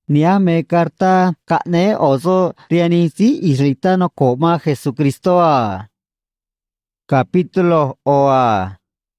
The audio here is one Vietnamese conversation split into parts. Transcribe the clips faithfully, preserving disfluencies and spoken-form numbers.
Nia me carta kane oso riani si israelita no koma Jesucristo a. Capítulo oa.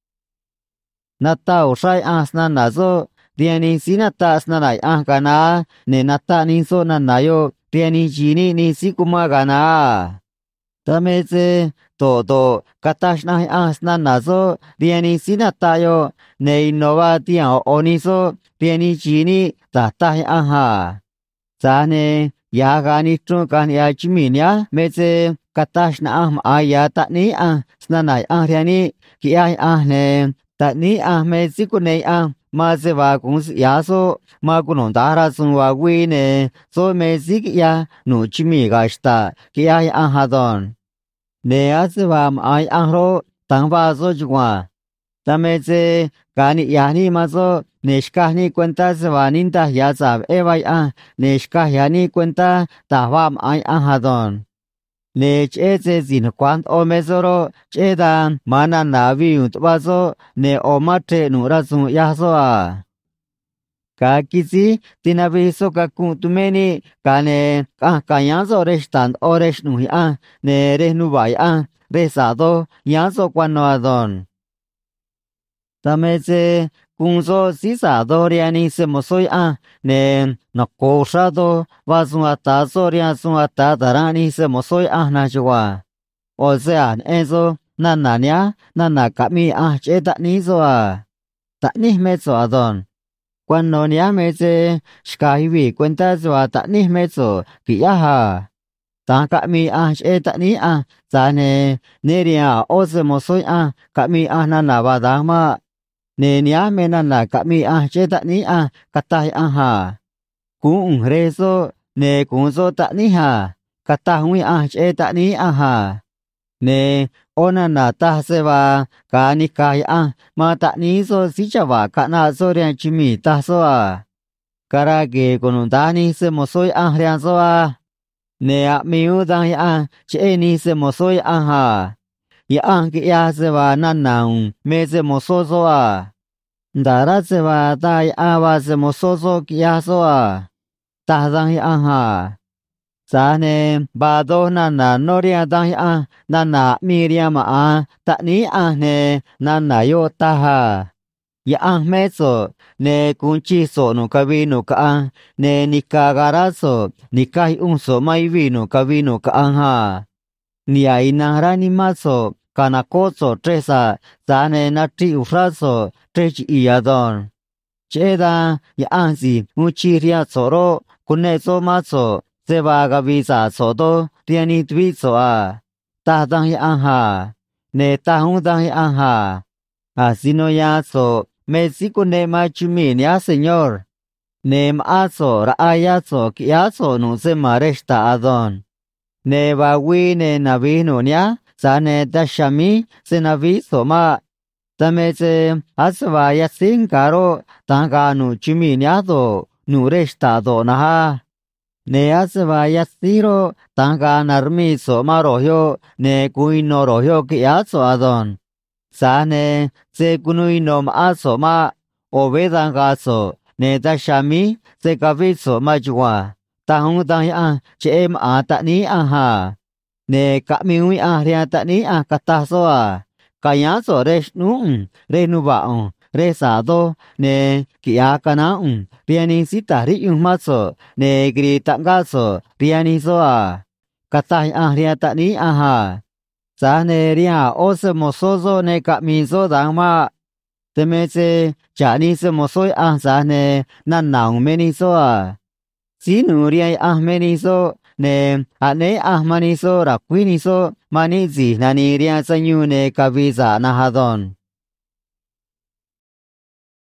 Nata usai asna nazo riani si nata asna nai ah gana ne nata ninso nanayo riani jini ni si kuma gana. Tameze todo katashna asna nazo riani si natayo ne innova tian oniso riani jini tata aha. Zane ya gani tru kan ya chiminya meze katashna ah aya tani ah snanai ah riani ki ai ah ne tani ah me sikune ah ma se va kun ya so ma kunon dara sun wa wi ne so me sik ya nu chimi ga sta ki ai ah hadon ne as va ai ah ro tang va so jwa tameze gani ya ni ma so neshkahni cuenta se vaninta ya sab evai ah neshkahyani cuenta tahwam ai ah hadon nech eze zin kwant o mesoro chedan mana navi utbazo ne omatre nurazu yaso a ka kisi tinavi so ka kuntumeni kane ka kayanzo restan oresh nu a ne rehnu vai a resado yaso kwano adon tameze kunzo sisa doriani se mosoi a ne nakosado vazunata soria sunata darani se mosoi a najwa o sea eso nanania nanakami a cheta nizo a ta ni mezo adon cuando nia meze shkaiwi cuenta zwa ta ni mezo kiyaha ta kami a cheta ni a zane neria o se mosoi a kami a nanavadama ne nia mena na kami ah cheta ni ah katai aha kun reso ne kun so ta ni ha kata hui ah cheta ni aha ne ona na ta se va ka ni kai ah ma ta ni so si chawa kana so rian chimi ta so a kara ge kun ta ni se mo soi ah rian so a ne a mi u da ya che ni se mo soi aha ya an ki ya se va nan nan me se mo so so a ndara se va dai a va se mo so so ki ya so a ta dang ya ha sa ne ba do na na no ria dang ya na na mi ria ma a ta ni a ne na na yo ta ha ya an me so ne kun chi so no ka vi no ka ne ni ka ga ra so ni kai un so mai vi no ka vi no ka ha ni ai na ra ni ma so kana ko so tresa sa ne na tri u fra so tre chi ya don che da ya an si mu chi ria so ro kun ne so ma so se ba ga vi sa so do ria ni twi so a ta dang ya an ha ne ta hu dang ya an ha a sino ya so me si kun ne ma chu mi nya señor ne ma so ra aya so ki ya so no se ma resta adon ne ba wi ne na vi no nya sa ne da shami se na vi so ma tameze asva ya sin karo tanga nu chimi nya do nu resta do na ha ne asva ya siro tanga narmi so ma ro hyo ne kui no ro hyo ki ya so adon sa ne se kunui no ma so ma o ve dang ga so ne da shami se ka vi so ma jwa ta hung dang ya che em a ta ni a ha ne ka mi wi a ria ta ni a ka ta so a ka ya so re nu re nu ba on re sa do ne ki ya ka na un ria ni si ta ri yu ma so ne gri ta ga so ria ni so a ka ta a ria ta ni a ha sa ne ria o se mo so so ne ka mi so dang ma te me se cha ni se mo so a sa ne na na me ni so a si nu ria a me ni so ne a ne a ma ni so ra kwi ni so ma ni zi na ni ria sa nyu ne ka vi za na ha don